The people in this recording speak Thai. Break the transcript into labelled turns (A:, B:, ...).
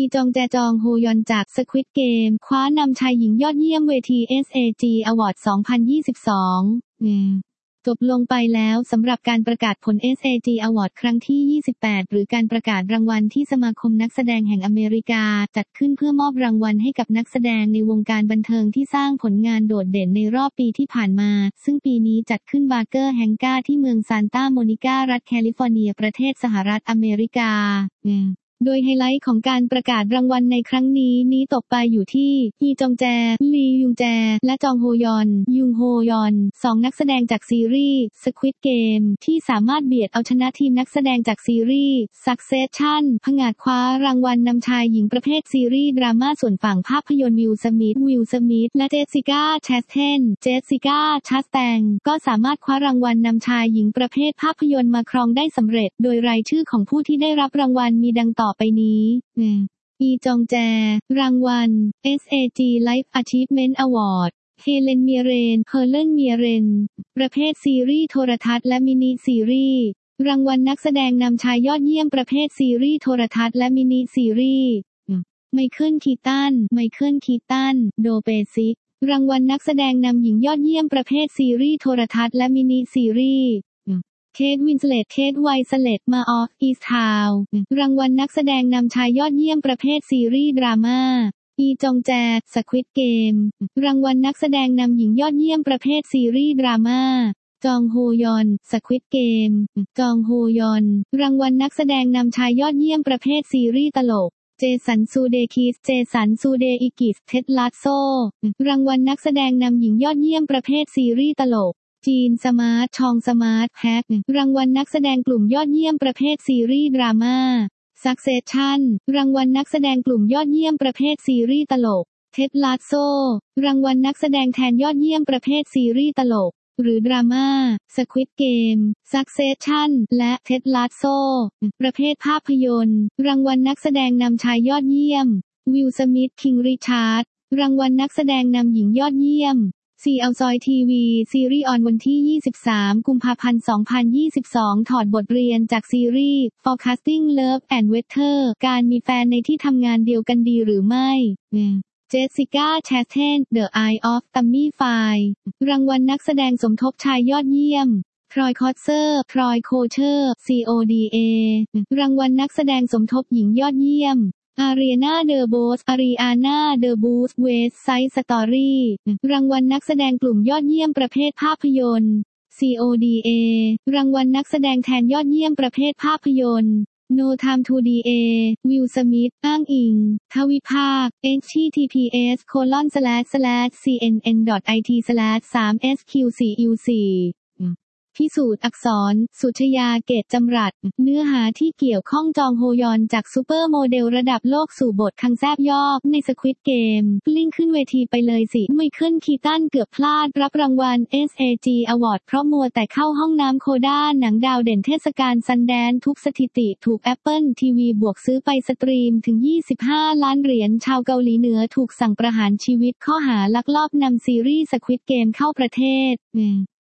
A: จองแจจองโฮยอนจาก Squid Game คว้านำชายหญิงยอดเยี่ยมเวที SAG Awards 2022 จบลงไปแล้วสำหรับการประกาศผล SAG Award ครั้งที่ 28 หรือการประกาศรางวัลที่สมาคมนักแสดงแห่งอเมริกาจัดขึ้นเพื่อมอบรางวัลให้กับนักแสดงในวงการบันเทิงที่สร้างผลงานโดดเด่นในรอบปีที่ผ่านมาซึ่งปีนี้จัดขึ้นบาร์เกอร์แฮงกาที่เมืองซานตาโมนิการัฐแคลิฟอร์เนียประเทศสหรัฐอเมริกาโดยไฮไลท์ของการประกาศรางวัลในครั้งนี้ตกไปอยู่ที่อีจองแจลียุงแจและจองโฮยอนยุงโฮยอน2นักแสดงจากซีรีส์ Squid Game ที่สามารถเบียดเอาชนะทีมนักแสดงจากซีรีส์ Succession ผงาดคว้ารางวัลนำชายหญิงประเภทซีรีส์ดราม่าส่วนฝั่งภาพยนตร์วิลสมิธและเจสสิก้าแชสเตนก็สามารถคว้ารางวัลนำชายหญิงประเภทภาพยนตร์มาครองได้สำเร็จโดยรายชื่อของผู้ที่ได้รับรางวัลมีดังต่อไปนี้อีจองแจรางวัล SAG Life Achievement Award เฮเลนเมียเรนประเภทซีรีส์โทรทัศน์และมินิซีรีส์รางวัลนักแสดงนำชายยอดเยี่ยมประเภทซีรีส์โทรทัศน์และมินิซีรีส์ไมเคิลคีตันโดเปซิกรางวัลนักแสดงนำหญิงยอดเยี่ยมประเภทซีรีส์โทรทัศน์และมินิซีรีส์เคทวินสเลตมาออฟอีสทาวน์รางวัลนักแสดงนำชายยอดเยี่ยมประเภทซีรีส์ดราม่าอีจองแจ Squid Game รางวัลนักแสดงนำหญิงยอดเยี่ยมประเภทซีรีส์ดราม่าจองโฮยอน Squid Game จองโฮยอนรางวัลนักแสดงนำชายยอดเยี่ยมประเภทซีรีส์ตลกเจสันซูเดอิกิสเท็ดลัสโซรางวัลนักแสดงนำหญิงยอดเยี่ยมประเภทซีรีส์ตลกจีนสมาร์ทชองสมาร์ทแฮกรางวัลนักแสดงกลุ่มยอดเยี่ยมประเภทซีรีส์ดราม่า Succession รางวัลนักแสดงกลุ่มยอดเยี่ยมประเภทซีรีส์ตลกเท็ดลัสโซรางวัลนักแสดงแทนยอดเยี่ยมประเภทซีรีส์ตลกหรือดราม่า Squid Game Succession และเท็ดลัสโซประเภทภาพยนตร์รางวัลนักแสดงนำชายยอดเยี่ยมวิลสมิธคิงริชาร์ดรางวัลนักแสดงนำหญิงยอดเยี่ยมซีเอาซอยทีวีซีรีส์ออนวันที่ 23 กุมภาพันธ์ 2022 ถอดบทเรียนจากซีรีส์ Forecasting Love and Weather การมีแฟนในที่ทำงานเดียวกันดีหรือไม่เจสสิก้าแชสเทน The Eye of Tammy Faye รางวัลนักแสดงสมทบชายยอดเยี่ยมทรอยโคเชอร์ CODA รางวัลนักแสดงสมทบหญิงยอดเยี่ยมอารีอานาเดอบูสเวสไซด์สตอรี่รางวัลนักแสดงกลุ่มยอดเยี่ยมประเภทภาพยนตร์ CODA รางวัลนักแสดงแทนยอดเยี่ยมประเภทภาพยนตร์ No Time to DA วิลสมิธอ้างอิงทวิภาค https://cnn.it/3sqcuc พิสูจน์อักษรสุชยาเกตจำรัดเนื้อหาที่เกี่ยวข้องจองโฮยอนจากซูเปอร์โมเดลระดับโลกสู่บทคังแซบยอกใน Squid Game ลิงขึ้นเวทีไปเลยสิไมเคิลคีตันเกือบพลาดรับรางวัล SAG Award เพราะมัวแต่เข้าห้องน้ำโคด้าหนังดาวเด่นเทศกาลซันแดนทุบสถิติถูก Apple TV บวกซื้อไปสตรีมถึง25 ล้านเหรียญชาวเกาหลีเหนือถูกสั่งประหารชีวิตข้อหาลักลอบนำซีรีส์ Squid Game เข้าประเทศ